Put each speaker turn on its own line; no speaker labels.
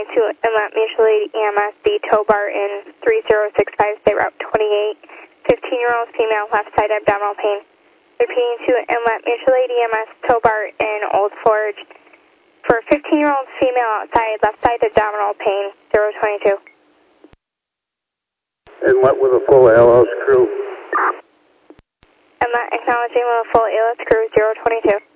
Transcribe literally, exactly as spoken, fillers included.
twenty-two, Inlet Mutual Aid E M S, the tow bar in three zero six five, state route twenty-eight, fifteen-year-old female, left side abdominal pain. Repeating to Inlet Mutual Aid E M S, tow bar in Old Forge. For fifteen-year-old female outside, left side abdominal pain, zero twenty-two.
Inlet with a full A L S crew.
Inlet acknowledging with a full A L S crew, zero twenty-two.